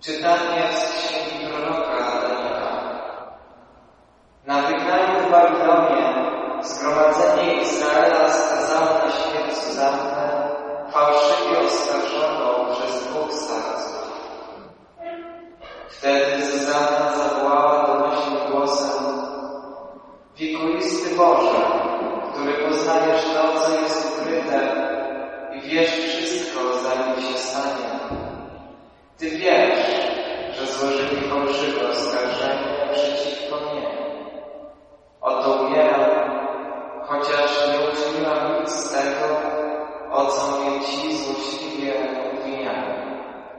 Czytanie z księgi proroka Daniela. Na wygnaniu w Babilonie zgromadzenie Izraela skazało na śmierć Zuzannę, fałszywie oskarżoną przez 2 starców. Wtedy Zuzanna zawołała donośnym głosem: Wiekuisty Boże, który poznajesz to, co jest ukryte i wiesz wszystko, zanim się stanie. Ty wiesz, że złożyli fałszywe oskarżenie przeciwko mnie. Oto umieram, chociaż nie uczyniłam nic z tego, o co mnie ci złośliwie obwiniają.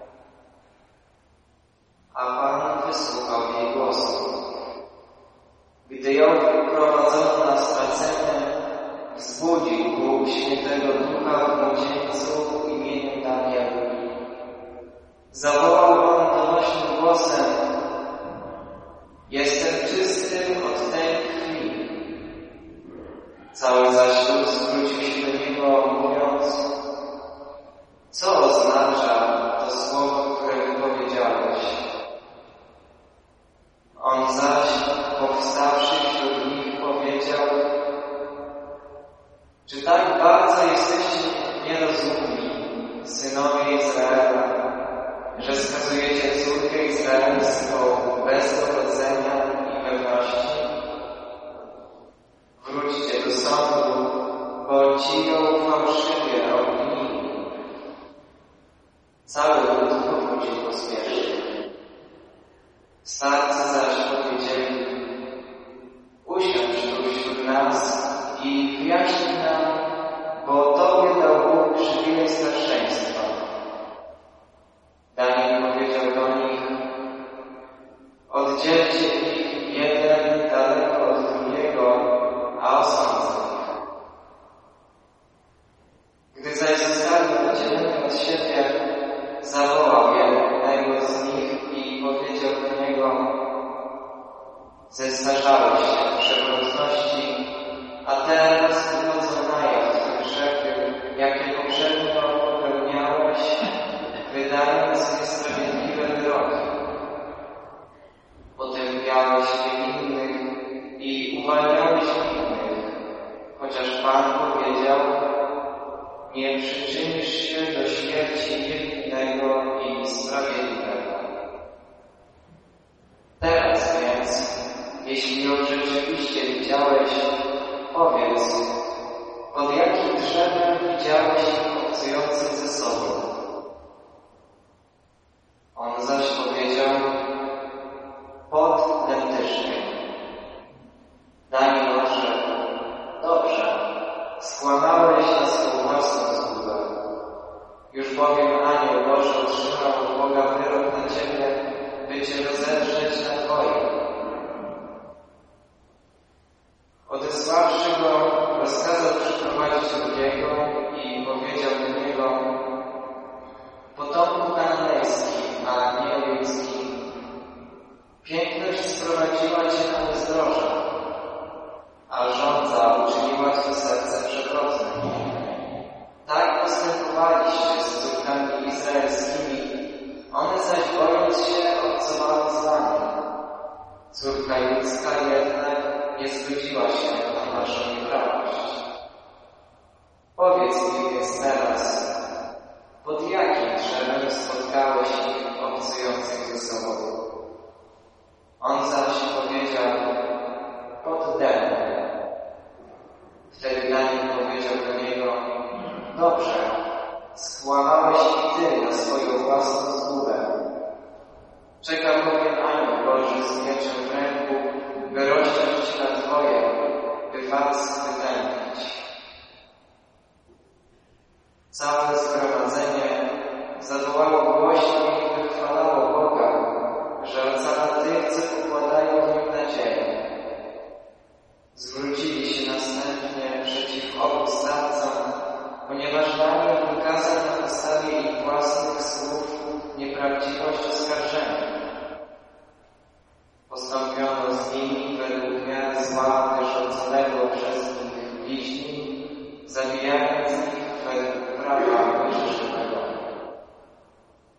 A Pan wysłuchał jej głosu. Gdy ją prowadzono na stracenie, wzbudził Bóg Świętego Ducha w młodzieńcu imieniem Daniela. Zawołał on donośnym głosem: Jestem czysty od tej krwi. Cały zaś lud zwrócił się do niego, mówiąc: Co oznacza to słowo, które wypowiedziałeś? On zaś, powstawszy wśród nich, powiedział: Czy tak bardzo jesteście nierozumni, synowie Izraela, że skazujecie córkę izraelską bez dochodzenia i pewności? Wróćcie do sądu, bo ci ją fałszywie obwinili. Cały lud powrócił pospiesznie. Starcy zaś powiedzieli: Usiądź tu wśród nas i wyjaśnij nam, bo Tobie dał Bóg przywilej starszeństwa. Daniel powiedział do nich: Oddzielcie ich jeden daleko od drugiego, a osądzę ich. Gdy zaś zostali oddzieleni od siebie, zawołał jednego z nich i powiedział do niego: Zestarzałeś się w przewrotności, a teraz wychodzą na jaw te grzechy, jakie poprzednio popełniałeś, wydając niesprawiedliwe wyroki. Potępiałeś niewinnych i uwalniałeś winnych, chociaż Pan powiedział: Nie przyczynisz się do śmierci niewinnego i sprawiedliwego. Teraz więc, jeśli ją rzeczywiście widziałeś, powiedz, pod jakim drzewem widziałeś ich obcujących ze sobą? On zaś powiedział: Pod lentyszkiem. Daniel odrzekł: Dobrze, skłamałeś na swą własną zgubę. Już bowiem anioł Boży otrzymał od Boga wyrok na ciebie, by cię rozedrzeć na twoim. Odesławszy go, rozkazał przyprowadzić drugiego i powiedział do niego: Potomku kananejski, a nie ludzki, piękność sprowadziła cię na bezdroża, a żądza uczyniła ci serce przewrotne. Tak postępowaliście z córkami izraelskimi, one zaś bojąc się obcowały z wami. Córka ludzka jednak nie zgodziła się na waszą nieprawość. Powiedz mi więc teraz, pod jakim drzewem spotkałeś ich obcujących ze sobą? On zaś powiedział: Pod dębem. Wtedy Daniel powiedział do niego: Dobrze, skłamałeś i ty na swoją własną zgubę. Czeka bowiem anioł Boży z mieczem w ręku, by rozciąć ci na twoje, by was wytępić. Całe zgromadzenie zawołało głośno i wychwalało Boga, że ocala tych, co pokładają w nim nadzieję. Zwrócili się następnie przeciw obu starcom, ponieważ Daniel wykazał na podstawie ich własnych słów nieprawdziwość oskarżenia. Postąpiono z nimi według miary zła wyrządzonego przez nich bliźni, zabijając ich według prawa mojżeszowego.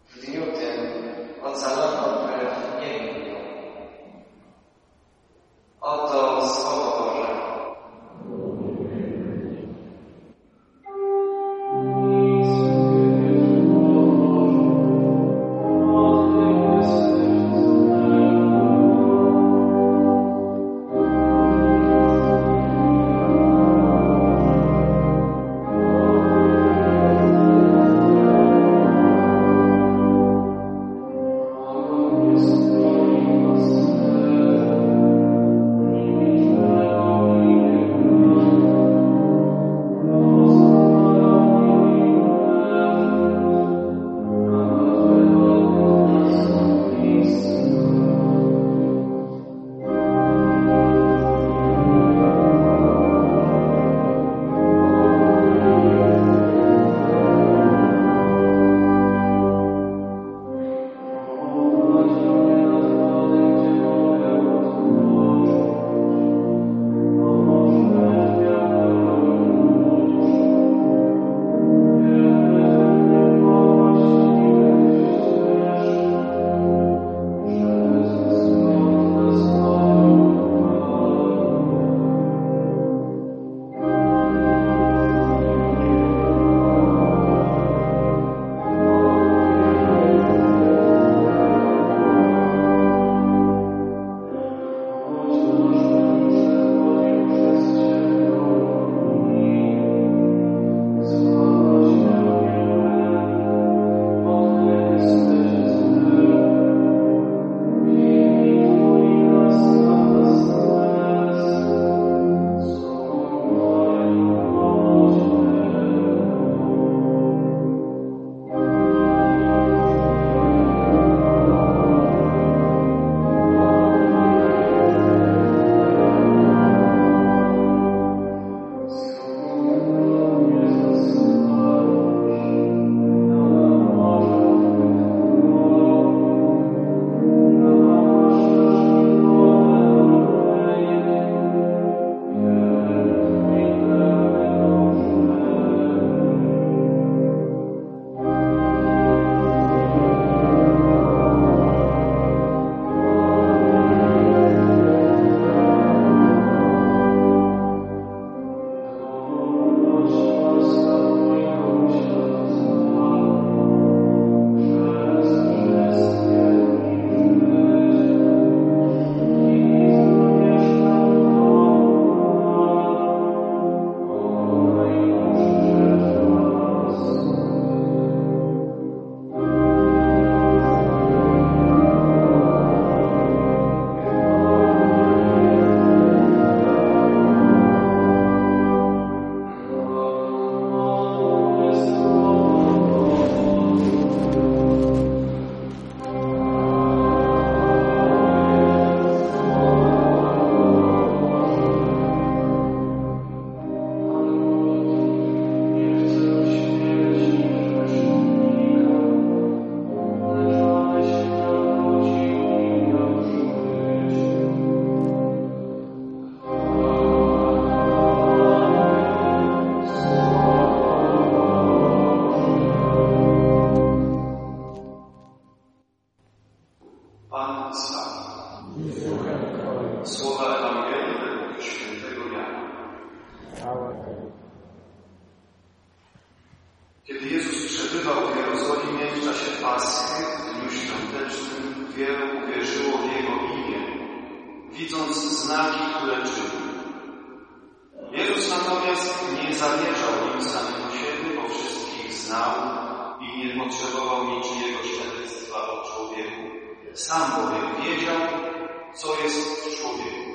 widząc znaki, które czynił. Jezus natomiast nie zawierzał im samego siebie, bo wszystkich znał i nie potrzebował niczyjego świadectwa o człowieku. Sam bowiem wiedział, co jest w człowieku.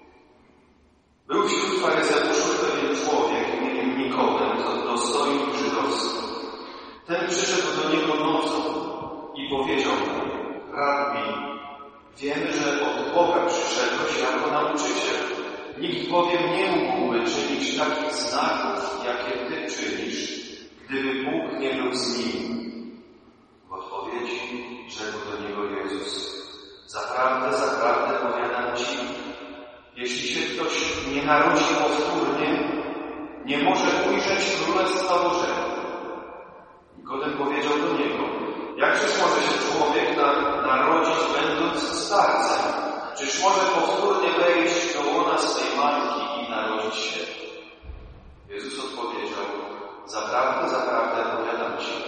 Był wśród faryzeuszów pewien człowiek imieniem Nikodem, dostojnik żydowski. Ten przyszedł do niego nocą i powiedział mu: Rabbi, wiemy, że od Boga przyszedłeś jako nauczyciel. Nikt bowiem nie mógłby czynić takich znaków, jakie Ty czynisz, gdyby Bóg nie był z nim. W odpowiedzi rzekł do niego Jezus: Zaprawdę powiadam Ci, jeśli się ktoś nie narodzi powtórnie, nie może ujrzeć Królestwa Bożego. Nikodem powiedział do niego: Jakżeż może się człowiek narodzić, będąc starcem? Czyż może powtórnie wejść do łona swej matki i narodzić się? Jezus odpowiedział: Zaprawdę powiadam Ci,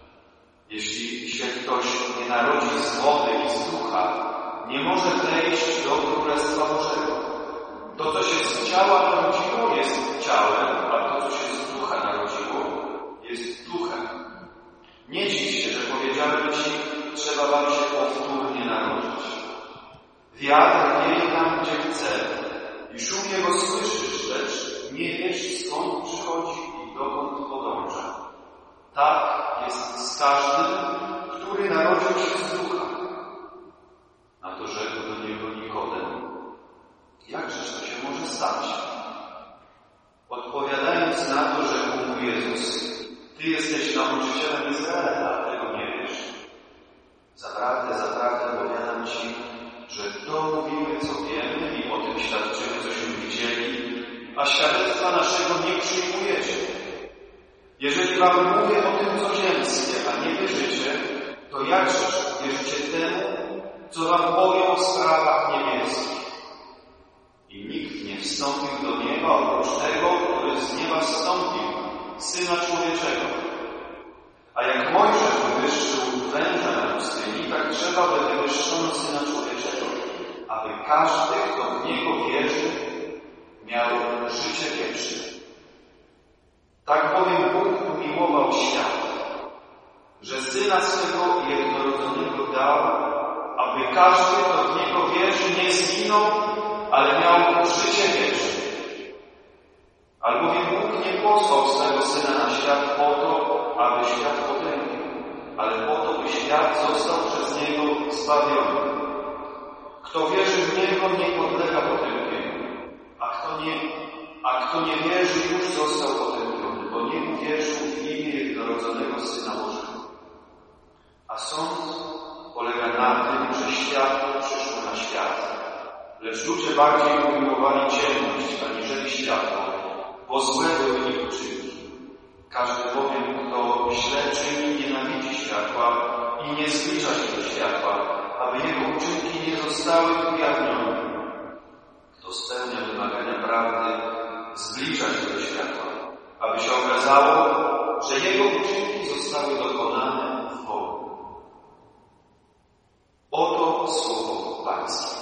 jeśli się ktoś nie narodzi z wody i z ducha, nie może wejść do Królestwa Bożego. To, co się z ciała narodziło, jest ciałem, a to, co się z ducha narodziło, jest duchem. Nie dziw się, że powiedziałem Ci, trzeba wam się powtórnie narodzić. Wiatr wieje tam, gdzie chce i szum jego słyszysz, lecz nie wiesz, skąd przychodzi i dokąd podąża. Tak jest z każdym, który narodził się z ducha. Na to rzekł do niego Nikodem: Jakżeż to się może stać? Odpowiadając na to, rzekł mu Jezus: Ty jesteś nauczycielem Izraela, a tego nie wiesz. Zaprawdę powiadam Ci, że to mówimy, co wiemy i o tym świadczymy, cośmy widzieli, a świadectwa naszego nie przyjmujecie. Jeżeli wam mówię o tym, co ziemskie, a nie wierzycie, to jakżeż wierzycie temu, co wam powiem o sprawach niebieskich? I nikt nie wstąpił do nieba oprócz tego, który z nieba wstąpił, Syna Człowieczego. A jak Mojżesz wywyższył węża na pustyni, tak trzeba by wywyższono Syna Człowieczego, aby każdy, kto w Niego wierzy, miał życie wieczne. Tak bowiem Bóg umiłował świat, że Syna swego jednorodzonego dał, aby każdy, kto w Niego wierzy, nie zginął, ale miał życie wieczne. Albowiem Bóg nie posłał swego Syna na świat po to, aby świat potępił, ale po to, by świat został przez Niego zbawiony. Kto wierzy w Niego, nie podlega potępieniu, a kto nie wierzy, już został potępiony, bo nie uwierzył w imię jednorodzonego Syna Bożego. A sąd polega na tym, że światło przyszło na świat, lecz ludzie bardziej umiłowali ciemność aniżeli światło, bo złe były ich uczynki. Każdy bowiem, kto źle czyni, nienawidzi światła i nie zbliża się do światła, aby jego uczynki nie zostały ujawnione. Kto spełnia wymagania prawdy, zbliża się do światła, aby się okazało, że jego uczynki zostały dokonane w Bogu. Oto słowo Pańskie.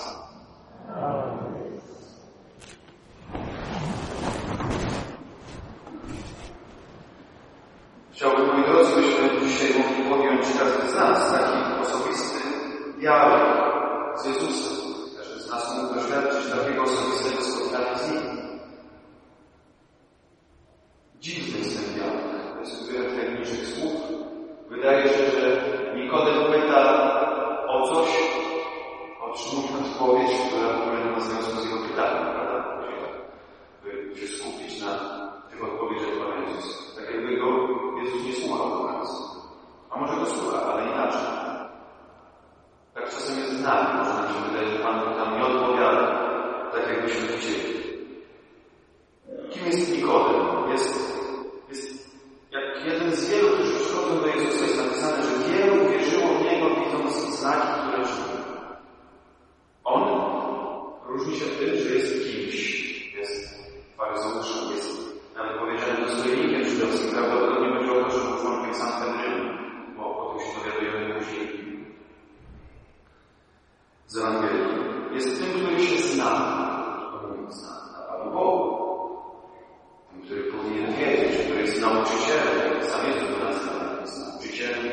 Chciałbym, moi drodzy, byśmy dzisiaj mogli podjąć każdy z nas taki osobisty dialog z Jezusem. Każdy z nas mógł doświadczyć takiego osobistego spotkania z Nim. Dziwny jest ten dialog. To jest zbiór tajemniczych słów. Wydaje się, że Nikodem pyta o coś, otrzymuje odpowiedź, która w ogóle nie ma związku z jego pytaniem, prawda? By się skupić na tych odpowiedziach Pana Jezusa. Tak jakby go Jezus nie słuchał do nas. A może go słucha, ale inaczej. Tak czasem jest z nami. Może nam się wydaje, że Pan tam nie odpowiada, tak jakbyśmy chcieli. Kim jest Nikodem? Jest jak jeden z wielu, którzy przychodzą do Jezusa, jest napisane, że wielu uwierzyło w Niego, widząc znaki, które czynił. On różni się tym, że jest kimś. Jest faryzeuszem, jest nawet powiedziane dostojnikiem żydowskim. Prawdopodobnie będzie o to, że był członkiem Sanhedrynu, bo o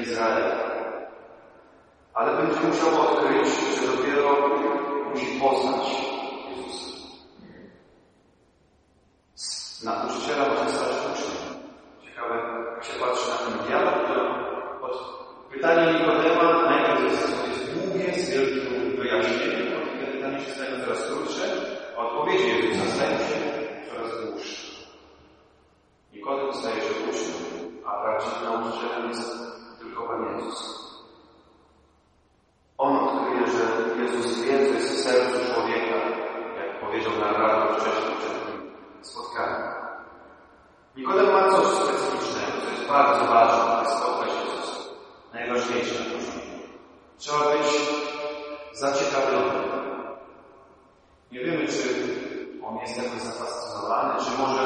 Izraela. Ale będzie musiał odkryć, że dopiero musi poznać Jezusa. Z nauczyciela może stać uczniem. Ciekawe, jak się patrzy na ten dialog, to od pytania Nikodema najpierw jest długie, z wielkim wyjaśnieniem, od pytania się staje coraz krótsze, a odpowiedzi Jezusa stają się coraz dłuższe. Nikodem staje się uczniem, a prawdziwym nauczycielem jest tylko Pan Jezus. On odkryje, że Jezus wie, co jest w sercu człowieka, jak powiedział narrator wcześniej przed tym spotkaniem. Nikodem ma coś specyficznego, co jest bardzo ważne, aby spotkać Jezusa. Najważniejsze na początku. Trzeba być zaciekawiony. Nie wiemy, czy on jest jakoś zafascynowany,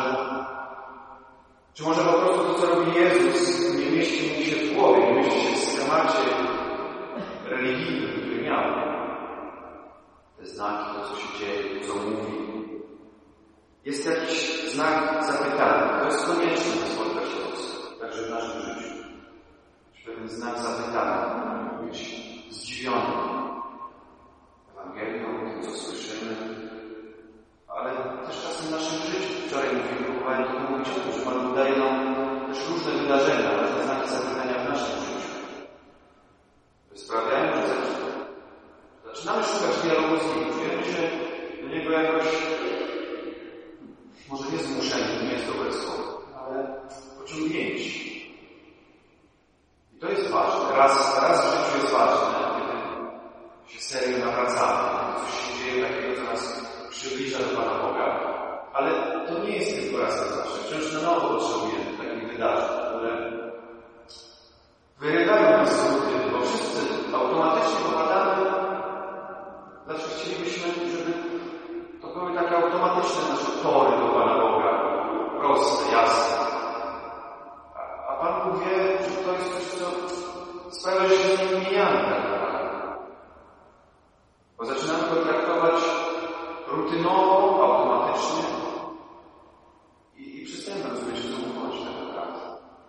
czy może po prostu to, co robi Jezus, nie mieści mu się w głowie, nie mieści się w schemacie religijnym, który miał. Te znaki, to, co się dzieje, co mówi. Jest jakiś znak zapytania. To jest konieczne, by spotkać Jezusa, także w naszym życiu. Pewien znak zapytania, być zdziwiony Ewangelią, tym, co słyszymy, ale też czasem w naszym życiu. Wczoraj próbowałem to mówić o tym, że Pan daje nam też różne wydarzenia, różne znaki zapytania w naszym życiu. Sprawiają, że zaczynamy szukać dialogu z Nim. Czujemy się do Niego jakoś, może nie zmuszeni, nie jest dobre słowo, ale pociągnięci. I to jest ważne. Raz w życiu jest ważne, kiedy się serio nawracamy, kiedy coś się dzieje takiego, co nas przybliża do Pana Boga. Ale to nie jest tylko raz na zawsze. Wciąż na nowo potrzebujemy takich wydarzeń, które wyrywają nas z rutyny, bo wszyscy automatycznie popadamy. Zawsze chcielibyśmy, żeby to były takie automatyczne nasze tory do Pana Boga. Proste, jasne. A Pan Bóg wie, że to jest coś, co sprawia, że się z nim mijamy tak naprawdę. Bo zaczynamy go traktować rutynowo, automatycznie i przestajemy rozumieć, że to chodzi tak naprawdę.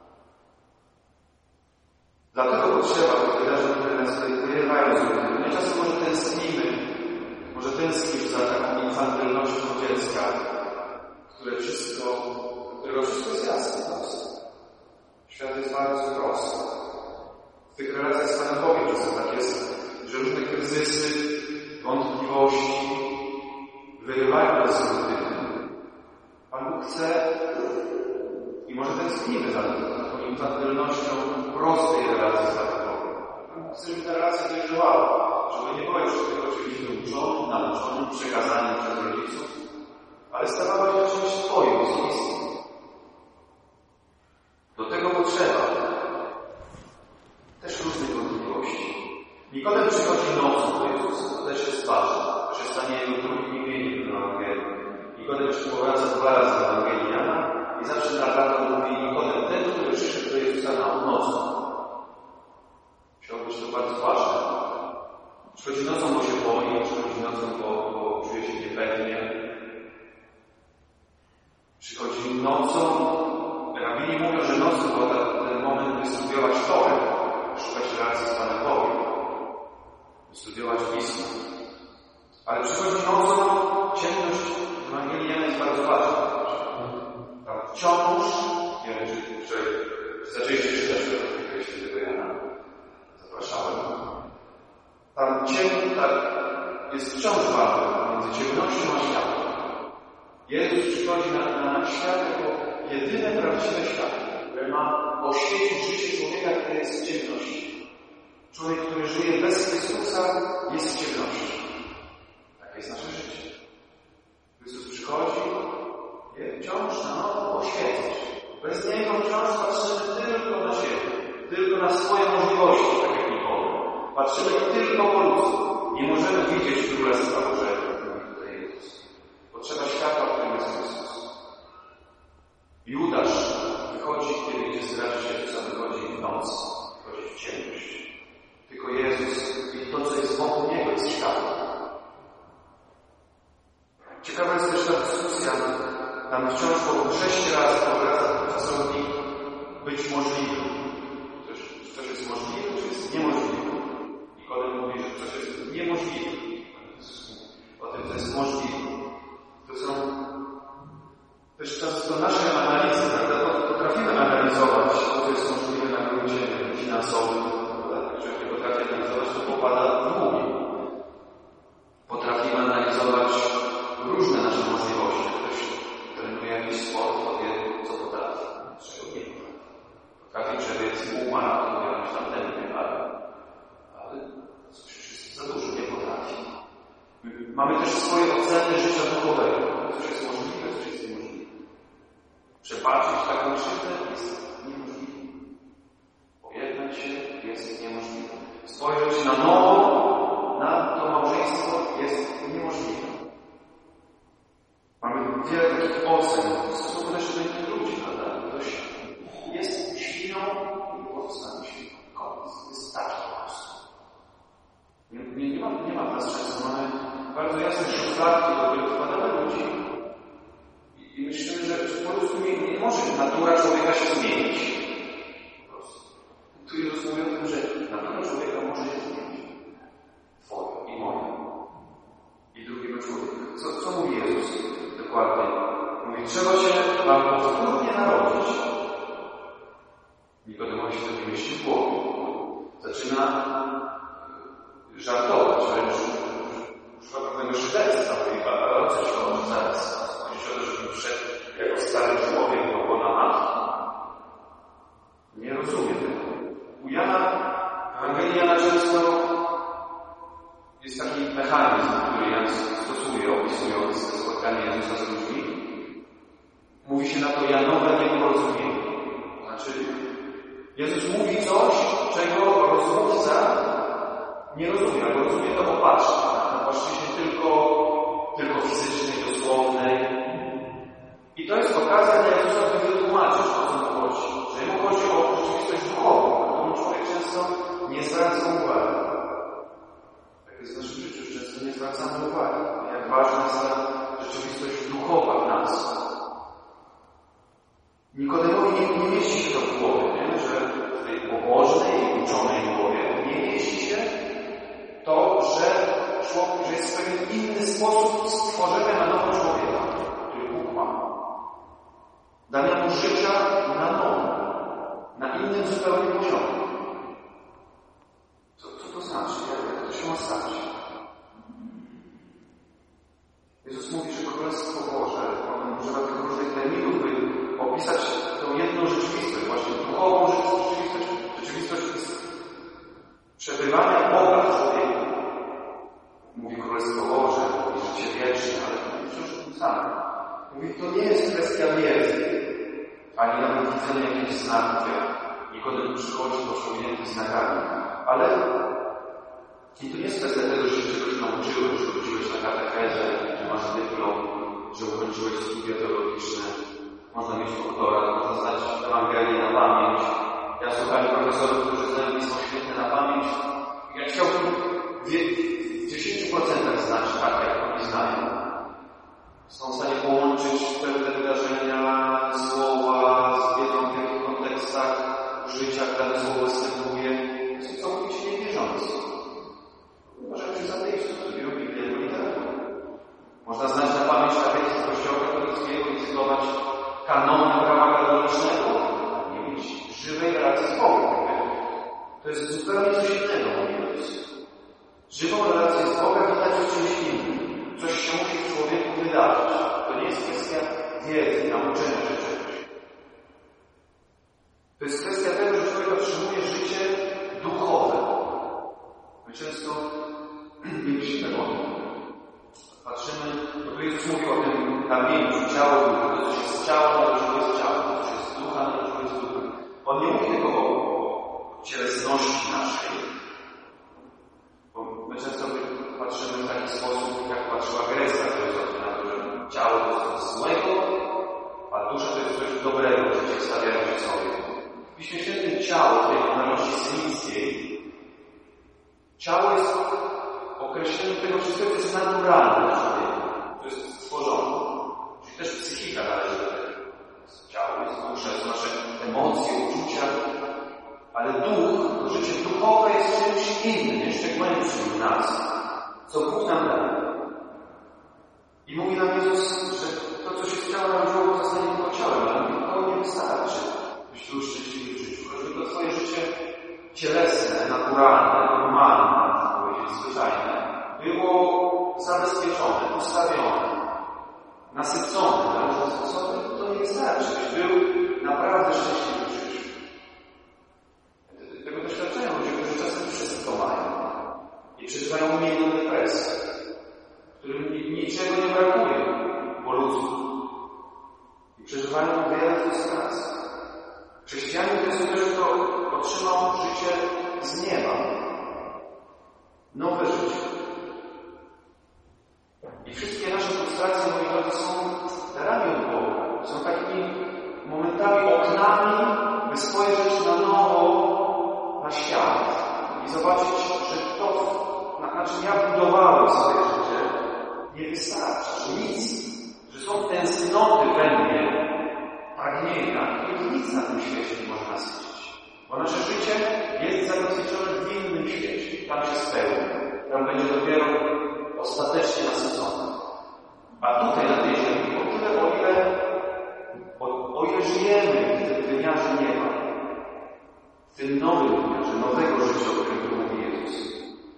Dlatego potrzeba tych wydarzeń, które nas wyrywają z rutyny. My czasem może tęsknisz za taką infantylnością dziecka, którego wszystko jest jasne. Świat jest bardzo prosty. W tych relacjach z Panem Bogiem czasem tak jest, że różne kryzysy, wątpliwości wyrywają nas z rutyny. Pan Bóg chce i może tęsknimy za taką infantylnością prostej relacji z Panem Bogiem. Pan Bóg chce, żeby ta relacja dojrzewała, żeby nie była już tylko oczywiście uczonym, nauczonym, przekazanym przez rodziców, ale stawała się czymś swoim, osobistym. Do tego potrzeba też różnych wątpliwości. Nikodem przychodzi nocą do Jezusa, to też jest ważne. To się stanie jego drugim imieniem w Ewangelii. Nikodem powraca 2 razy w Ewangelii Jana i zawsze narrator mówi Nikodem ten, który przyszedł do Jezusa nocą. Musiało być to bardzo ważne. Przychodzi nocą, bo się boi, przychodzi nocą, bo czuje się niepewnie. Przychodzi nocą. Rabini mówią, że nocą był ten moment, by studiować Torę, szukać relacji z Panem Bogiem, by studiować Pismo. Ale przychodzi nocą, ciemność w Ewangelii Jana jest bardzo ważna. Tam wciąż, nie wiem, czy zaczęliście czytać Ewangelii Świętego Jana. Zapraszałem. Tam jest wciąż ważna między ciemnością a światłem. Jezus przychodzi na świat jako jedyne prawdziwe światło, które ma oświecić życie człowieka, który jest w ciemności. Człowiek, który żyje bez Chrystusa, jest w ciemności. Takie jest nasze życie. Chrystus przychodzi i wciąż na nowo oświecać. Bez Niego wciąż patrzymy tylko na siebie, tylko na swoje możliwości, tak jak Nikodem. Patrzymy tylko po ludzku. Nie możemy widzieć Królestwa Bożego, który tutaj jest. Potrzeba światła, którym jest Chrystus. Judasz wychodzi, kiedy idzie zdradzić Jezusa, wychodzi w noc, wychodzi w ciemność. Tylko Jezus i to, co jest wokół Niego, jest światło. Ciekawa jest też ta dyskusja. Tam wciąż po 6 razy powraca profesorowi być możliwym. coś jest możliwe, czy jest niemożliwe. Nikodem mówi, że coś jest niemożliwe. O tym, co jest możliwe. To są też często nasze analizy, prawda? Potrafimy analizować to, co jest możliwe na gruncie finansowym. Jak człowiek nie potrafi analizować, to popada w długi. Potrafimy analizować różne nasze możliwości. Ktoś trenuje jakiś sport, to wie, co potrafi, czego nie potrafi. Potrafi przebiec półmaraton, jakąś tam tempie, ale coś jest za dużo, nie potrafi. Mamy też swoje oceny życia duchowego. Coś jest możliwe, coś jest niemożliwe. Przebaczyć taką krzywdę jest niemożliwe. Pojednać się jest niemożliwe. Spojrzeć na nowo na to małżeństwo jest niemożliwe. Mamy wiele takich ocen w stosunku też do innych ludzi, prawda? Ktoś jest świnią i pozostanie świnią. Koniec. Jest taki po prostu. Nie ma nas często. Mamy bardzo jasne szufladki, do których wkładamy ludzi. I myślimy, że po prostu nie może natura człowieka się zmienić. Po prostu. Tu Jezus mówi o tym, że natura człowieka może się zmienić. Twoja i moja. I drugiego człowieka. Co mówi Jezus dokładnie? Mówi, trzeba się wam powtórnie narodzić. Nikodemowi się to nie myśli w głowie. Zaczyna żartować, wręcz szuka pewnego szybectwa. Mówi, ale o co się chodzi zaraz? Chodzi o to, żeby wszedł jako stary człowiek do łona matki. Nie rozumiem tego. U Jana, w Ewangelii Jana często jest taki mechanizm, który Jan stosuje, opisując spotkanie Jezusa z ludźmi. Mówi się na to Janowe nieporozumienie. Znaczy, Jezus mówi coś, czego rozmówca nie rozumie, albo rozumie to opatrznie. Na płaszczyźnie tylko fizycznej, dosłownej. I to jest okazja dla Jezusa, by wytłumaczyć, o co mu chodzi. Że jemu chodzi o rzeczywistość duchową, na którą człowiek często nie zwraca uwagi. Tak jest w naszym życiu, że często nie zwracamy uwagi. Jak ważna jest ta rzeczywistość duchowa w nas. Nikodemowi nie mieści się to w głowie, nie? Że w tej pobożnej i uczonej głowie nie mieści się to, że jest pewien inny sposób stworzenia na nowo człowieka, który Bóg ma. Dania mu życia na nowo, na innym zupełnie poziomie. Co to znaczy? Jak to się ma stać? Jezus mówi, że Królestwo Boże, on używa tych różnych terminów, by opisać tą jedną rzeczywistość, właśnie duchową rzeczywistość przebywania Boga w człowieku. Mówi Królestwo Boże, mówi życie wieczne, ale wciąż tym samym. Mówi, to nie jest kwestia wiedzy, ani nawet widzenia jakichś znaków, jak Nikodem przychodzi posługięty znakami, ale i to nie jest kwestia tego, że się czegoś nauczyłeś, że wróciłeś na katechezę, że masz dyplom, że ukończyłeś studia teologiczne, można mieć doktorat, można znać Ewangelię na pamięć. Ja słuchałem profesorów, którzy znają Pismo Święte na pamięć. Ja chciałbym w 10% znać tak, jak oni znają. Są w stanie połączyć pewne wydarzenia, słowa z wiedzą, w jakich kontekstach życia dane słowo występuje. To jest całkowicie niewierzące. Możemy się zateistów, którzy robi wielu literaturę. Można znać na pamięć katekizm Kościoła katolickiego i cytować kanony prawa kanonicznego, a nie mieć żywej relacji z Bogiem. To jest zupełnie coś innego, mówi Jezus. Żywą relację z Bogiem widać w czymś innym. Coś się musi w człowieku wydarzyć. To nie jest kwestia wiedzy, nauczenia się czegoś. To jest kwestia tego, że człowiek otrzymuje życie duchowe. My często nie myślimy o tym. Patrzymy, bo tu Jezus mówi o tym kamieniu, że ciało, to coś jest ciało, to coś jest ciało, to coś jest ducha, to coś jest ducha. On nie mówi tylko o cielesności naszej, bo my często patrzymy w taki sposób, jak patrzyła grecka filozofia, na to, że ciało to jest coś złego, a dusza to jest coś dobrego, przeciwstawiają się sobie. W Piśmie Świętym ciało, w tej tonalności synickiej, ciało jest określeniem tego wszystkiego, co jest naturalne w człowieku. To jest stworzone. Czyli też psychika należy do tego. Ciało jest dusza, są nasze emocje, uczucia, ale duch czymś innym, jeszcze głębszym w nas, co Bóg nam da. I mówi nam Jezus, że to, co się z ciała narodziło, zostanie tylko ciałem, ale to nie wystarczy, byś był szczęśliwy w życiu. Choćby to twoje życie cielesne, naturalne, normalne, można powiedzieć, zwyczajne, było zabezpieczone, ustawione, nasycone na różne sposoby, to nie wystarczy, byś był naprawdę szczęśliwy w życiu. Tego doświadczają ludzie, którzy czasem wszystko mają i przeżywają umilną depresję, którym niczego nie brakuje po ludzku i przeżywają wiele frustracji. Chrześcijanin to jest ktoś, kto otrzymał życie z nieba, nowe życie. I wszystkie nasze frustracje, moi drodzy, są darami od Boga. Są takimi momentami, oknami, by spojrzeć na nowo na świat i zobaczyć, że to, na czym ja budowałem swoje życie, nie wystarczy, że nic, że są tęsknoty we mnie, pragnienia, których nic na tym świecie nie może nasycić. Bo nasze życie jest zabezpieczone w innym świecie. Tam się spełni. Tam będzie dopiero ostatecznie nasycone. A tutaj na tej ziemi, o tyle, o ile żyjemy w tym wymiarze nieba, w tym nowym wymiarze, nowego życia, o którym tu mówi Jezus.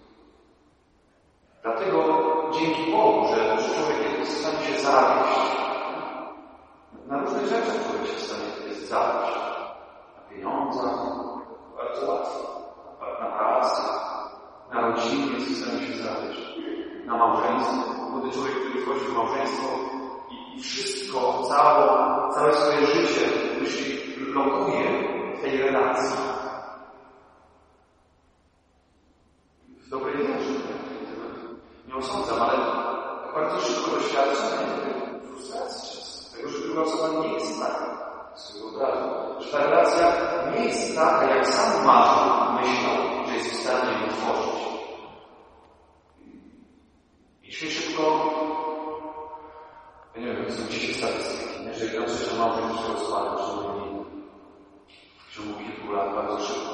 Dlatego dzięki Bogu, że człowiek jest w stanie się zawieść. Na różnych rzeczach człowiek się w stanie jest zawieść. Na pieniądzach, bardzo łatwo. Na pracy, na rodzinie jest w stanie się zawieść. Na małżeństwo. Młody człowiek, który wchodzi w małżeństwo i wszystko, całe swoje życie myśli, blokuje w tej relacji. W dobrej wierze. Nie osądzam, ale bardzo szybko doświadczam frustracji. Tego, że druga osoba nie jest taka, sobie wyobrażam, że ta relacja nie jest taka, jak sam marzył, myślał, że jest w stanie ją tworzyć. I się szybko, ja nie wiem, są dzisiaj statystyki, nie? Że jedna trzecia małżeństw się rozpada, że mówi kilku lat bardzo szybko.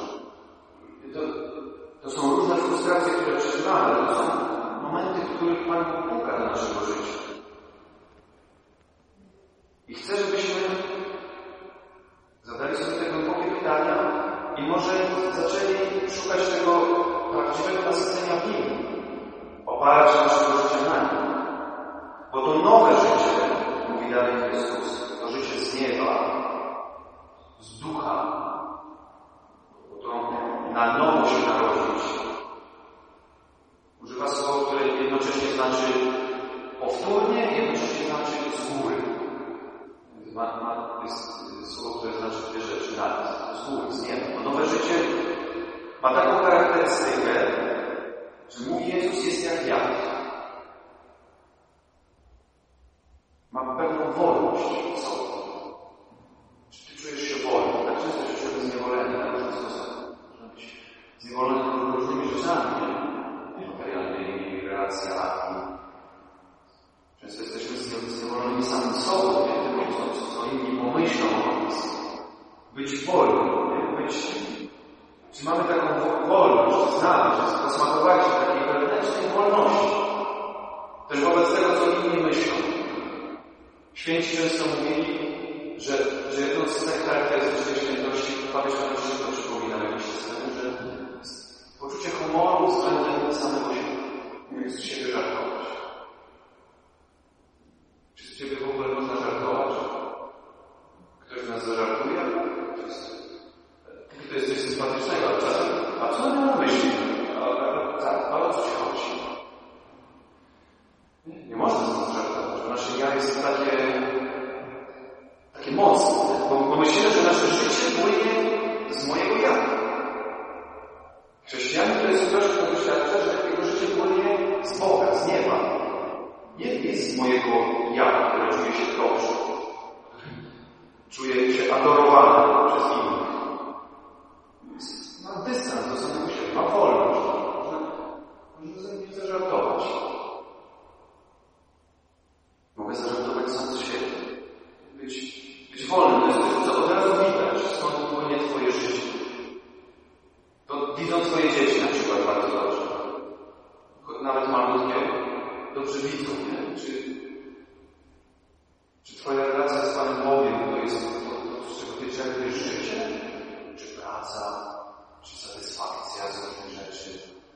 To są różne frustracje, które przeżywamy, ale to są momenty, w których Pan Bóg puka do naszego życia. I chcę, żebyśmy zadali sobie te głębokie pytania i może zaczęli szukać tego prawdziwego nasycenia w Nim. Oparać naszego życia na Nim. Bo to nowe życie, mówi dalej Chrystus, to życie z nieba, z ducha, bo to na nowo się narodzić. Używa słowa, które jednocześnie znaczy powtórnie, jednocześnie znaczy z góry. Jest słowo, które znaczy dwie rzeczy naraz. Z góry, z nieba. To nowe życie ma taką charakterystykę, że mówi Jezus jest jak wiatr. Ma pewną wolność w sobie. Czy ty czujesz się wolny? Tak często się czujemy zniewoleni na różne sposoby. Można być zniewolony różnymi rzeczami, materialnymi, relacjami. Często jesteśmy zniewoleni samym sobą, nie tylko co inni pomyślą o nas. Być wolni, czy mamy taką wolność, znaleźć, posmakować się takiej wewnętrznej wolności. Też wobec tego, co inni myślą. Święci często mówili, że jedną z tych charakterystycznych świętości, papież Franciszek to przypominał jakiś czas temu, że poczucie humoru względem samego siebie. Nie z siebie żartować. Czy z ciebie w ogóle można żartować? Ktoś z nas zażartuje? To jest coś sympatycznego, ale czasem, a co on ma na myśli? Ale o co się chodzi? Nie można z nas żartować, bo nasze ja jest takie mocne, bo myślimy, że nasze życie płynie z mojego ja. Chrześcijanin to jest ktoś, kto doświadcza, że jego życie płynie z Boga, z nieba. Nie z mojego ja, które czuje się dobrze. Czuje się adorowany przez innych. Mam dystans do samego siebie, mam wolność. Można ze mnie zażartować. Mogę zażartować sam z siebie. Być wolny, to jest coś, co od razu widać, skąd płynie twoje życie. To widzą swoje dzieci na przykład bardzo dobrze. Nawet malutkie dobrze widzą, nie? Czy twoja relacja z Panem Bogiem to jest to, z czego ty czerpiesz życie? Czy praca? Czy satysfakcja z różnych rzeczy?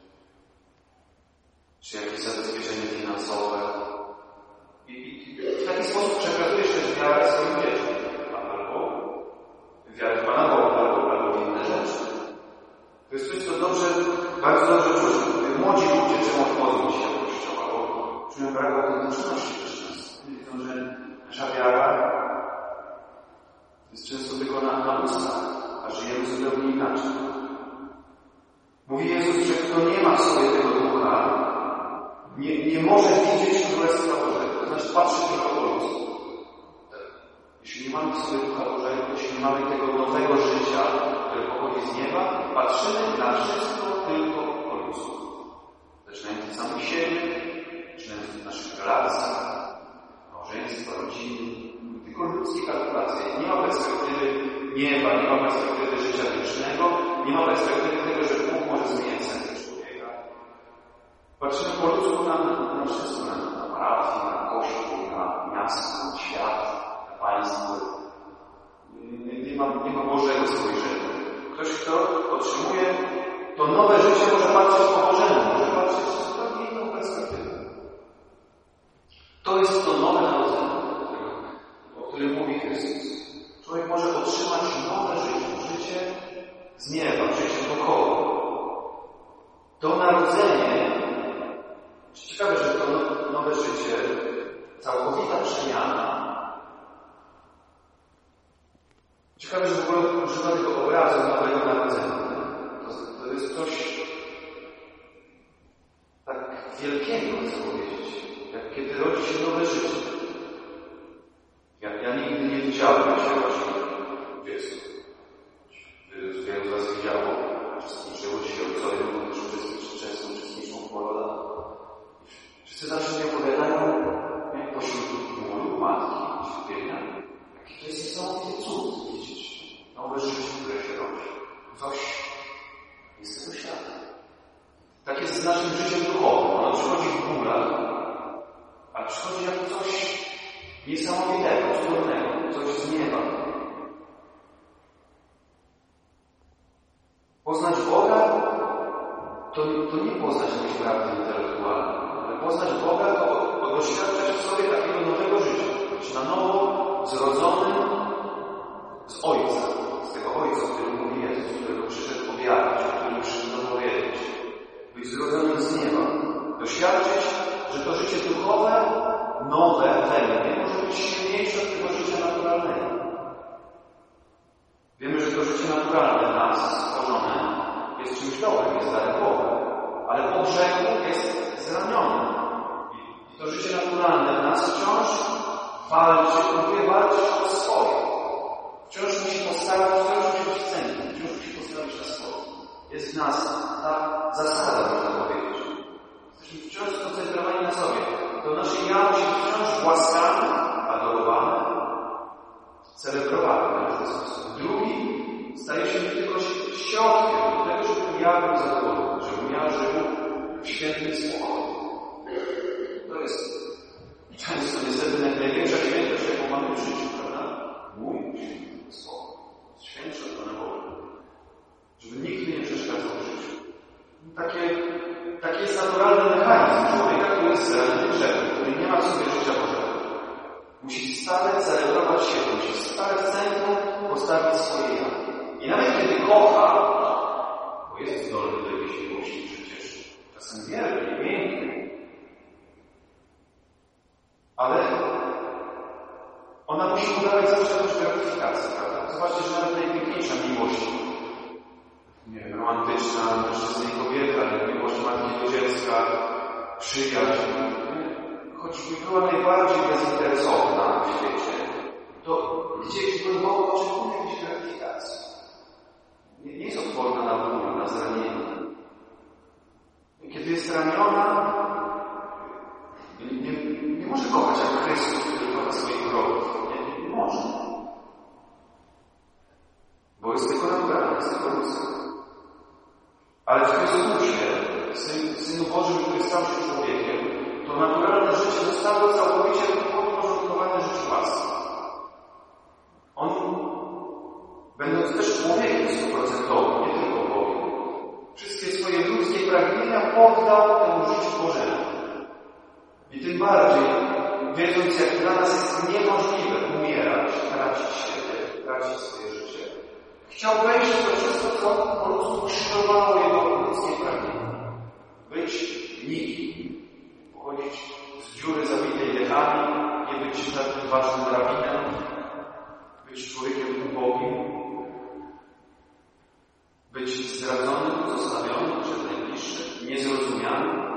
Czy jakieś zabezpieczenie finansowe? I w taki sposób przekazujesz też wiarę swoim dzieciom. Albo wiarę w Pana Boga, albo w inne rzeczy. To jest coś, co bardzo dobrze czuć. Młodzi ludzie czemu odchodzą się do Kościoła, bo czują brak autentyczności też nas. Widzą, że nasza wiara jest często tylko na ustach, a żyjemy zupełnie inaczej. Mówi Jezus, że kto nie ma w sobie tego ducha, nie może widzieć Królestwa Bożego. To znaczy patrzy tylko po ludzku. Jeśli nie mamy w sobie Ducha Bożego, jeśli nie mamy tego nowego życia, które pochodzi z nieba, patrzymy na wszystko tylko po ludzku. Zaczynając od samych siebie, zaczynając od naszych relacji, małżeństwa, rodziny, tylko ludzkie kalkulacje. Nie ma perspektywy nieba, nie ma perspektywy życia wiecznego, nie ma perspektywy tego, że Bóg może zmieniać sens człowieka. Patrzymy po ludzku na wszystko, na parafię, na kościół, na miasto, na świat, na państwo. Nie ma Bożego spojrzenia. Ktoś, kto otrzymuje to nowe życie, może patrzeć po Bożemu, może patrzeć z zupełnie inną perspektywą. To jest to nowe narodzenie, o którym mówi Chrystus. Człowiek może otrzymać nowe życie z nieba, życie duchowe. To narodzenie, ciekawe, że to nowe życie, całkowita przemiana. Ciekawe, że w ogóle używa tego obrazu nowego narodzenia. To jest coś tak wielkiego, chcę powiedzieć, jak kiedy rodzi się nowe życie. Ja nigdy nie widziałem, jak się rodzi dziecko. Wielu z was widziało, uczestniczyło się ojcowie, też często uczestniczą w porodach. Wszyscy zawsze mi opowiadają, jak pośród bólu, matki, cierpienia, jaki to jest niesamowity cud widzieć nowe życie, które się rodzi. Coś jest z tego świata. Tak jest z naszym życiem duchowym. Ono przychodzi w bólach, ale przychodzi jako coś niesamowitego, cudownego, coś z nieba. Poznać Boga to nie poznać jakiejś prawdy intelektualnej, ale poznać Boga to doświadczać w sobie takiego nowego życia. Być na nowo zrodzonym z Ojca, z tego Ojca, o którym mówi Jezus, którego przyszedł objawić, o którym przyszedł opowiedzieć. Być zrodzonym z nieba. Doświadczyć, że to życie duchowe, nowe we mnie może być silniejsze od tego życia naturalnego. Wiemy, że to życie naturalne w nas stworzone jest czymś dobrym, jest darem Boga, ale po grzechu jest zranione. I to życie naturalne w nas wciąż próbuje walczyć o swoje. Wciąż musi postawić, wciąż musi być w centrum, wciąż musi postawić na swoje. Jest w nas ta zasada, można powiedzieć. Jesteśmy wciąż skoncentrowani na sobie. To nasze ja musi być wciąż głaskane, adorowane, celebrowane w ten sposób. Drugi staje się tylko środkiem do tego, żeby ja był zadowolony, żebym ja żył w świętym spokoju. To jest często niestety największa świętość, jaką mamy w życiu, prawda? Mój święty spokój. Świętszy od Pana Boga. Żeby nikt mi nie przeszkadzał w życiu. Taki jest naturalny mechanizm człowieka, który jest zraniony grzechem, który nie ma w sobie życia Bożego. Musi stale celebrować siebie, musi stale w centrum postawić swoje ja. I nawet kiedy kocha, bo jest zdolny do jakiejś miłości przecież, czasem wielkiej, pięknej, ale ona musi udawać zawsze jakąś gratyfikację, prawda? Zobaczcie, że nawet najpiękniejsza miłość, nie wiem, romantyczna, mężczyzny i kobiety, ale miłość matki do dziecka, przyjaźń, choć by była najbardziej bezinteresowna w świecie, to gdzieś głęboko oczekuje jakiejś gratyfikacji. Nie jest odporna na ból, na zranienie. Kiedy jest raniona, nie może kochać jak Chrystus, który kocha swoich wrogów. Nie może. Bo jest tylko naturalna, jest tylko ludzka. Ale w Chrystusie, Synu Bożym, który stał się człowiekiem, to naturalne życie zostało całkowicie podporządkowane życiu łaski. On, będąc też człowiekiem 100%, nie tylko Bogiem, wszystkie swoje ludzkie pragnienia poddał temu życiu Bożemu. I tym bardziej, wiedząc, jak dla nas jest niemożliwe umierać, tracić siebie, tracić swoje życie, chciał wejść w to wszystko, co po prostu krzyżowało jego ludzkie pragnienia. Być nikim, pochodzić z dziury zabitej dechami, nie być żadnym ważnym rabinem, być człowiekiem ubogim, być zdradzonym, zostawionym przez najbliższych, niezrozumianym,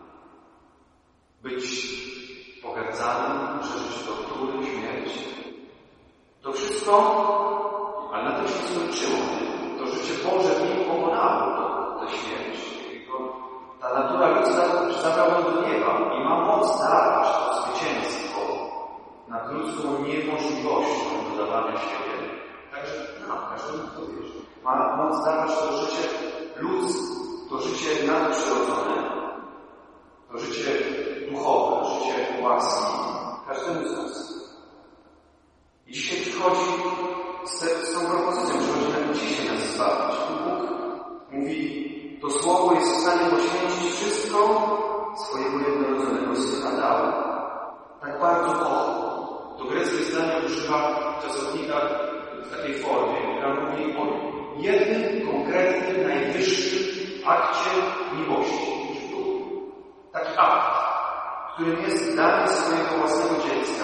być pogardzanym, przeżyć tortury, śmierć. To wszystko, ale na tym się skończyło. To życie Boże w nim pokonało tę śmierć. Ta natura ludzka zabrała do nieba i ma moc dawać to zwycięstwo nad ludzką niemożliwością dodawania siebie. Także każdemu kto wierzy. Ma moc dawać to życie ludzkie, to życie nadprzyrodzone, to życie duchowe, życie łaski każdemu z nas. I dzisiaj przychodzi z tą propozycją, przychodzi nam dzisiaj nas zbawić. Bóg mówi, to słowo jest w stanie poświęcić wszystko swojego jednorodzonego Syna dał. Tak bardzo kocha. To greckie zdanie używa czasownika w takiej formie, która mówi o jednym konkretnym, najwyższym akcie miłości. Taki akt, którym jest danie swojego własnego dziecka,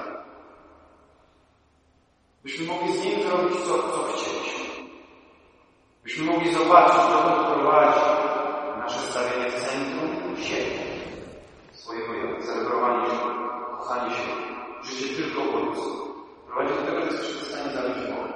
byśmy mogli z nim zrobić co chcieliśmy. Byśmy mogli zobaczyć, dokąd prowadzi nasze stawienie w centrum siebie, swojego ja, celebrowanie się, kochanie się, życie tylko po ludzku. Prowadzi do tego, że jesteśmy w stanie zabić Boga.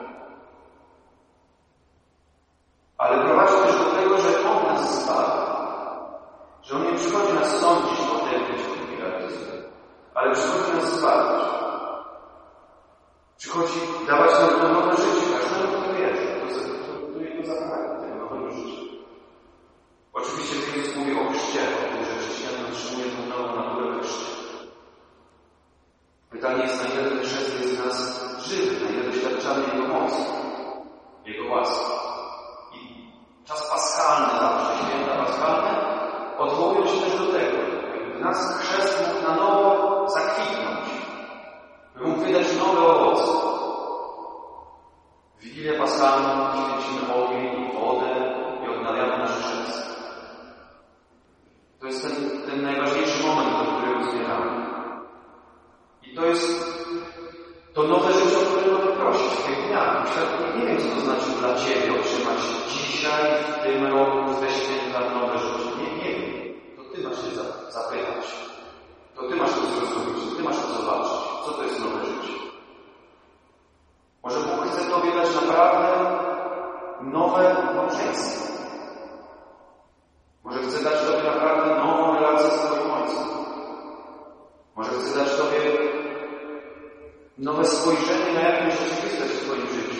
Ale prowadzi też do tego, że On nas zbawi. Że On nie przychodzi nas sądzić o potępić ale przychodzi nas zbawić. Przychodzi dawać nam to nowe życie. Każdemu, kto wierzy, to jego zapragnie, tego nowego życia. Oczywiście Jezus mówi o chrzcie, o tym, że chrześcijanin otrzymuje tę nową naturę we chrzcie. Pytanie jest, na ile ten chrzest jest w nas żywy, na ile doświadczamy Jego mocy, Jego łaski. I czas paschalny zawsze, święta paschalne, odwołują się też do tego, by nas chrzest mógł na nowo zakwitnąć, by mógł wydać nowe owoce. W Wigilię Paschalną święcimy ogień i wodę i odnawiamy nasz chrzest. To jest ten najważniejszy moment, do którego zbieramy. I to jest to nowe życie, o które mamy prosić w tych dniach. Nie wiem, co to znaczy dla Ciebie otrzymać dzisiaj, w tym roku, w te święta nowe życie. Nie wiem. To Ty masz się zapytać. To Ty masz to zrozumieć. To Ty masz to zobaczyć. Co to jest nowe życie? Może Bóg chce Tobie dać naprawdę nowe małżeństwo. Może chce dać Tobie naprawdę nową relację z Twoim Ojcem. Może chce dać Tobie nowe spojrzenie na jakąś rzeczywistość w Twoim życiu.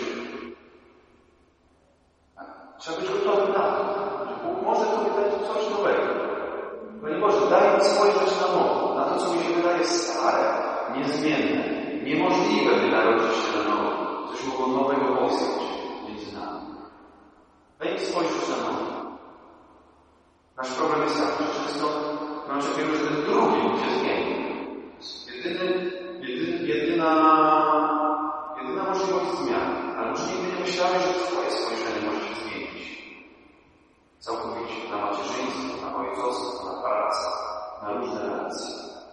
Trzeba być gotowy na to, że Bóg może Tobie dać coś nowego. Panie Boże, daj mi spojrzeć na nowo, na to, co mi się wydaje stare, niezmienne, niemożliwe, by narodzić się na nowo. Coś mogło nowego powstać między nami. Daj mi spojrzeć na nowo. Nasz problem jest taki, że często nam oczekujemy, że ten drugi się zmieni. Jedyna możliwość zmiany. Ale może nigdy nie myślałeś, że Twoje spojrzenie może się zmienić. Całkowicie na macierzyństwo, na ojcostwo, na pracę, na różne relacje.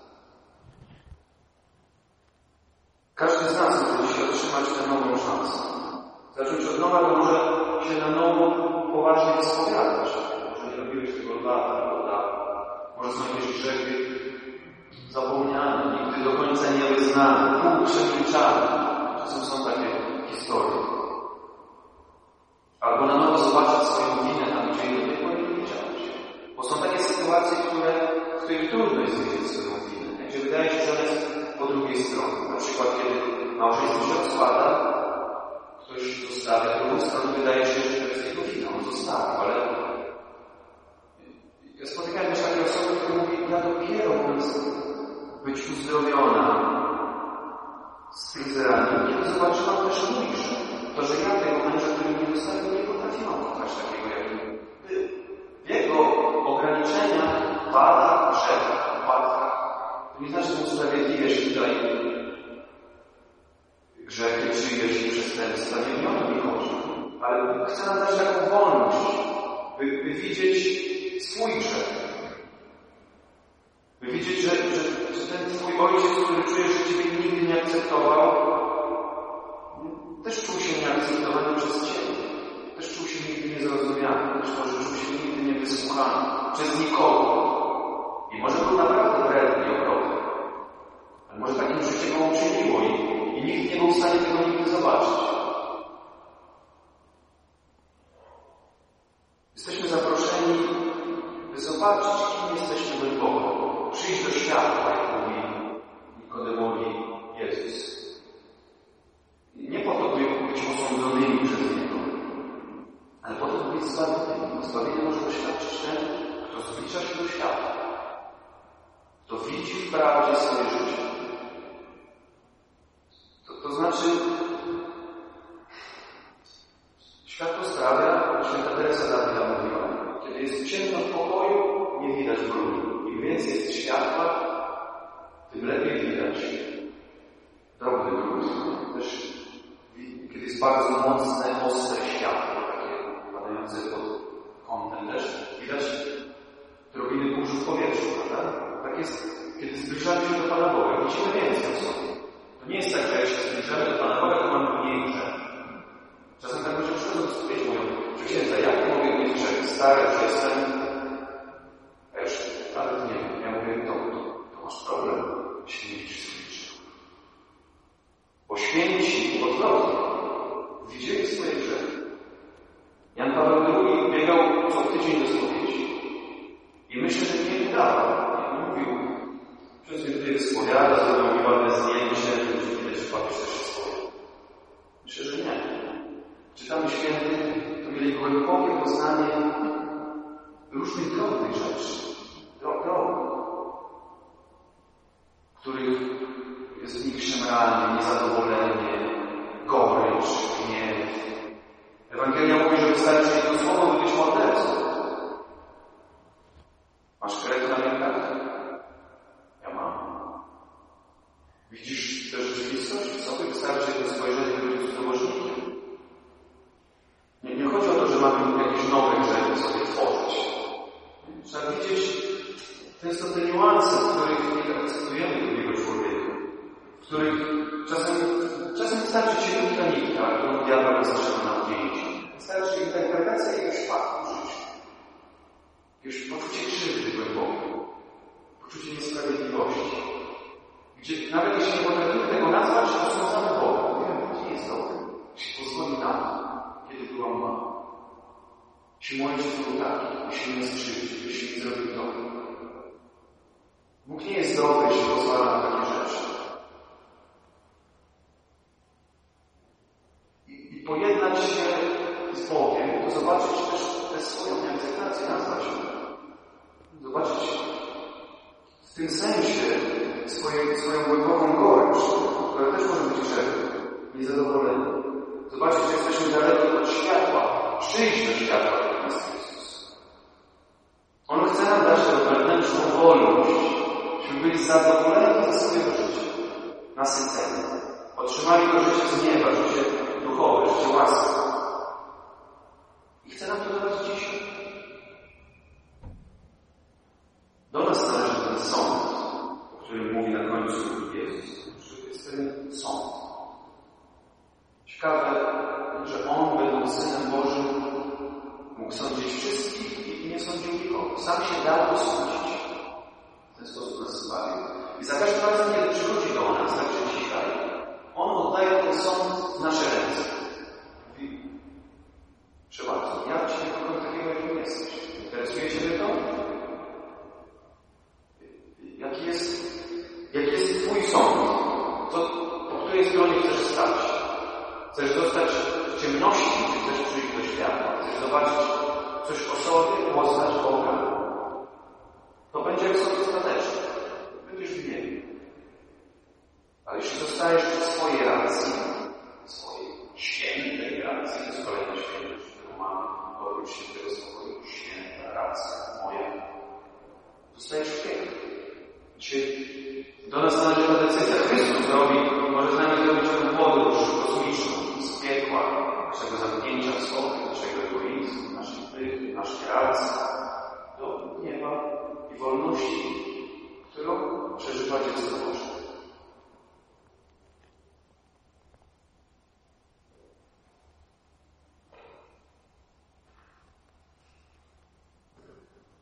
Każdy z nas może dzisiaj otrzymać tę nową szansę. Zacząć od nowa, to może się na nowo poważnie wyspowiadać. Może nie robiłeś tego od lat. Może są jakieś grzechy zapomniane, nigdy do końca niewyznane, półprzemilczane. Czasem są takie historie. Albo na nowo zobaczyć swoją winę tam, gdzie jej nie wiedziałeś. Bo są takie sytuacje, w których trudno jest wiedzieć swoją winę. Gdzie wydaje się, że ona jest po drugiej stronie. Na przykład, kiedy małżeństwo się rozpada, ktoś zostawia drugą stronę, wydaje się, że to jest jego wina, on zostawił, zobaczyła też mój grzech. To, że ja tego męża, który mnie wystawił, nie potrafiłam kochać takiego, jak był. W jego ograniczeniach, wadach, grzechach, upadkach. To nie znaczy, że usprawiedliwiasz tutaj grzechy czyjeś i przestępstwa. Nie o to mi chodzi. Ale Bóg chce nam dać taką wolność, by widzieć swój grzech. By widzieć, że ten twój ojciec, który czujesz, że ciebie nigdy nie akceptował, też czuł się nieakceptowany przez ciebie. Też czuł się nigdy niezrozumiany. Też może czuł się nigdy niewysłuchany przez nikogo. I może był naprawdę wredny i okropny. Ale może takim życie go uczyniło i nikt nie był w stanie tego nigdy zobaczyć. Jesteśmy zaproszeni, by zobaczyć, kim jesteśmy głęboko. Przyjść do światła, jak mówi Nikodemowi Jezus. Nie po to, by być osądzonymi przez Niego, ale po to, by być zbawionymi. Zbawienie może doświadczyć ten, kto zbliża się do światła, kto widzi w prawdzie swoje życie. To znaczy, światło sprawia, święta Teresa d'Avila mówiła, kiedy jest ciemno w pokoju, nie widać brudu. Im więcej jest światła, tym lepiej widać drobny brud. Też kiedy jest bardzo mocne, ostre światło, takie padające pod kątem też, widać drobiny kurzu w powietrzu, prawda? Tak jest, kiedy zbliżamy się do Pana Boga, widzimy więcej o sobie. To nie jest tak, że jak się zbliżamy do Pana Boga, to mamy mniej grzech. Czasem tak ludzie przychodzą do sobie i mówią, że księdza, jak mogę mieć grzech? Stary, że jestem... Ja już nawet nie wiem. Ja mówię, to masz problem, jeśli nie widzisz swoich grzechów. Bo święci odwrotnie widzieli swoje grzechy. Jan Paweł II biegał co tydzień do spowiedzi. I myślę, że nie wydawał. Nie mówił, że sobie spowiada, zrobił mi ładne zdjęcie, że widać, że papież też jest swoje. Myślę, że nie. Czytamy świętych, to mieli głębokie poznanie różnych drobnych rzeczy. Których jest w nich szemranie, niezadowolenie, gorycz, gniew. Ewangelia mówi, że wystarczy jedno słowo, by być mordercą. Masz krew na rękach? Ja mam. Widzisz tę rzeczywistość w sobie? Wystarczy jedno spojrzenie, by być cudzołożnikiem. Nie chodzi o to, że mamy jakieś nowe grzechy sobie tworzyć. Trzeba widzieć często te niuanse, w których nie akceptujemy drugiego człowieka, w których czasem wystarczy ci nitka, którą diabeł nas zaczyna nadmienić. Wystarczy interpretacja jakiegoś faktu w życiu. Jakieś poczucie krzywdy głęboko, poczucie niesprawiedliwości. Gdzie nawet jeśli nie potrafimy tego nazwać, to osądzamy Boga. Mówimy, Bóg nie jest dobry. Jeśli pozwoli na to, kiedy byłam mała. Jeśli mój ojciec był taki, jeśli mnie skrzywdził, jeśli mi zrobił to. Bóg nie jest dobry, jeśli pozwala na takie rzeczy. I pojednać się z Bogiem, to zobaczyć też tę swoją nieakceptację, nazwać ją. Zobaczyć w tym sensie swoją głęboką gorycz, która też może być grzechem, niezadowolenie. Zobaczyć, że jesteśmy daleko od światła, przyjść do światła, jak jest Jezus. On chce nam dać tę wewnętrzną wolność, żebyśmy byli zadowoleni ze swojego życia, nasyceni. Otrzymali to życie z nieba, życie duchowe, życie łaski. I chce nam to dawać dzisiaj. Do nas należy ten sąd, o którym mówi na końcu Jezus. To jest ten sąd. Ciekawe, że On, będąc Synem Bożym, mógł sądzić wszystkich i nie sądził nikogo. Sam się dał osądzić. W ten sposób nas zbawił. I za każdym razem, kiedy przychodzi do nas, także dzisiaj, On oddaje ten sąd w nasze ręce. Mówi, przepraszam, ja Cię kogoś takiego, jakim jesteś. Interesuje Ciebie to? Jaki jest Twój sąd? Po której stronie chcesz stać? Chcesz zostać w ciemności, czy chcesz przyjść do światła? Chcesz zobaczyć coś o sobie, poznać Boga? To będzie jak sobie ostateczny. Będziesz w niebie. Ale jeśli zostajesz przy swojej